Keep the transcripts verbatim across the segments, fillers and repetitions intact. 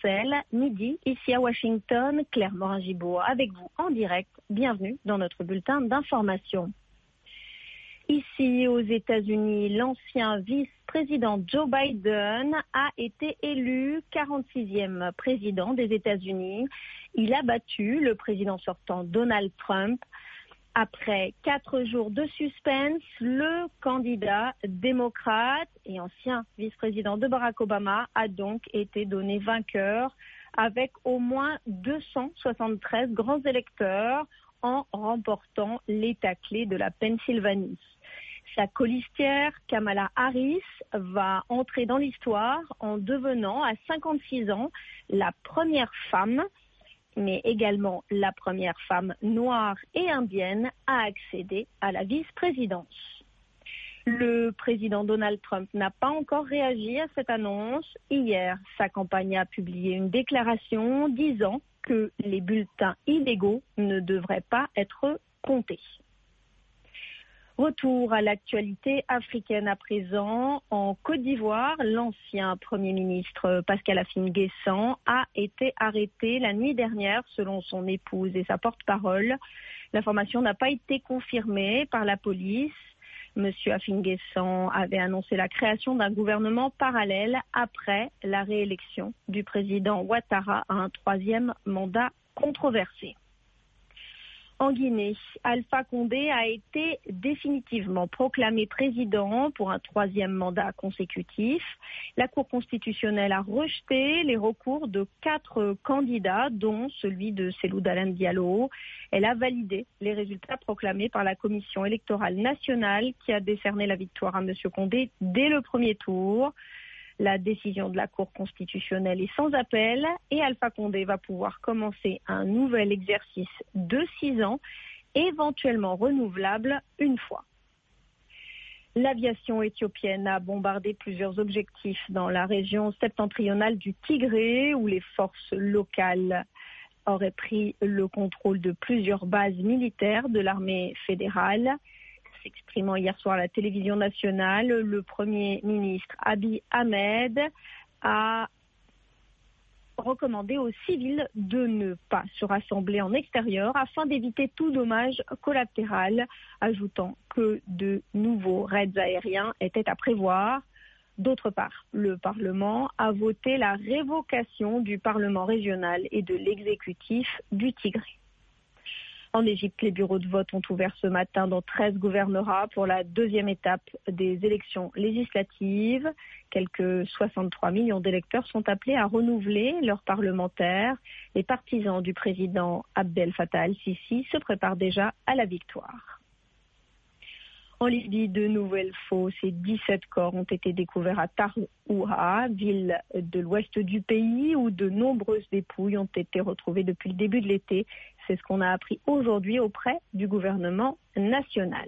Bruxelles, midi, ici à Washington, Claire Morin-Gibault avec vous en direct. Bienvenue dans notre bulletin d'information. Ici aux États-Unis, l'ancien vice-président Joe Biden a été élu quarante-sixième président des États-Unis. Il a battu le président sortant Donald Trump. Après quatre jours de suspense, le candidat démocrate et ancien vice-président de Barack Obama a donc été donné vainqueur avec au moins deux cent soixante-treize grands électeurs en remportant l'État clé de la Pennsylvanie. Sa colistière, Kamala Harris, va entrer dans l'histoire en devenant à cinquante-six ans la première femme mais également la première femme noire et indienne à accéder à la vice-présidence. Le président Donald Trump n'a pas encore réagi à cette annonce. Hier, sa campagne a publié une déclaration disant que les bulletins illégaux ne devraient pas être comptés. Retour à l'actualité africaine à présent. En Côte d'Ivoire, l'ancien Premier ministre Pascal Afine-Guessant a été arrêté la nuit dernière selon son épouse et sa porte-parole. L'information n'a pas été confirmée par la police. Monsieur Afine-Guessant avait annoncé la création d'un gouvernement parallèle après la réélection du président Ouattara à un troisième mandat controversé. En Guinée, Alpha Condé a été définitivement proclamé président pour un troisième mandat consécutif. La Cour constitutionnelle a rejeté les recours de quatre candidats, dont celui de Cellou Dalein Diallo. Elle a validé les résultats proclamés par la Commission électorale nationale qui a décerné la victoire à M. Condé dès le premier tour. La décision de la Cour constitutionnelle est sans appel et Alpha Condé va pouvoir commencer un nouvel exercice de six ans, éventuellement renouvelable une fois. L'aviation éthiopienne a bombardé plusieurs objectifs dans la région septentrionale du Tigré, où les forces locales auraient pris le contrôle de plusieurs bases militaires de l'armée fédérale. S'exprimant hier soir à la télévision nationale, le Premier ministre Abiy Ahmed a recommandé aux civils de ne pas se rassembler en extérieur afin d'éviter tout dommage collatéral, ajoutant que de nouveaux raids aériens étaient à prévoir. D'autre part, le Parlement a voté la révocation du Parlement régional et de l'exécutif du Tigré. En Égypte, les bureaux de vote ont ouvert ce matin dans treize gouvernorats pour la deuxième étape des élections législatives. Quelques soixante-trois millions d'électeurs sont appelés à renouveler leurs parlementaires. Les partisans du président Abdel Fattah al-Sisi se préparent déjà à la victoire. En Libye, de nouvelles fosses et dix-sept corps ont été découverts à Tarouha, ville de l'ouest du pays, où de nombreuses dépouilles ont été retrouvées depuis le début de l'été. C'est ce qu'on a appris aujourd'hui auprès du gouvernement national.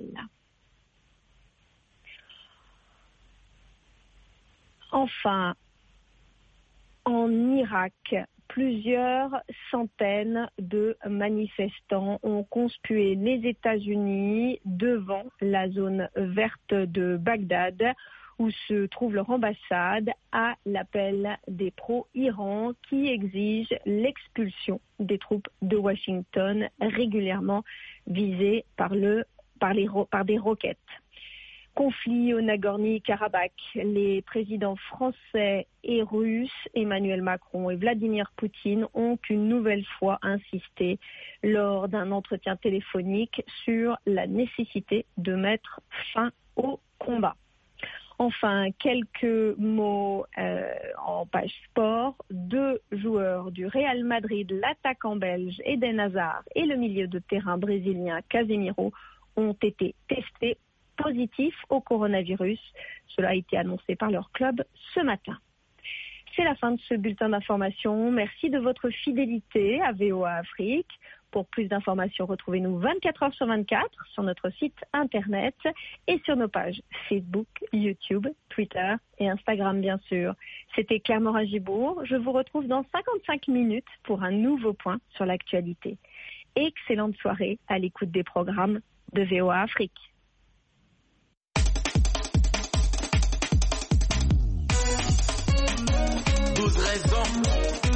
Enfin, en Irak, plusieurs centaines de manifestants ont conspué les États-Unis devant la zone verte de Bagdad, où se trouve leur ambassade, à l'appel des pro-Iran qui exigent l'expulsion des troupes de Washington régulièrement visées par, le, par, les, par des roquettes. Conflit au Nagorno-Karabakh, les présidents français et russes, Emmanuel Macron et Vladimir Poutine, ont une nouvelle fois insisté lors d'un entretien téléphonique sur la nécessité de mettre fin au combat. Enfin, quelques mots euh, en page sport. Deux joueurs du Real Madrid, l'attaquant belge Eden Hazard et le milieu de terrain brésilien Casemiro, ont été testés positifs au coronavirus. Cela a été annoncé par leur club ce matin. C'est la fin de ce bulletin d'information. Merci de votre fidélité à V O A Afrique. Pour plus d'informations, retrouvez-nous vingt-quatre heures sur vingt-quatre sur notre site internet et sur nos pages Facebook, YouTube, Twitter et Instagram, bien sûr. C'était Claire Morin-Gibault. Je vous retrouve dans cinquante-cinq minutes pour un nouveau point sur l'actualité. Excellente soirée à l'écoute des programmes de V O A Afrique. douze raisons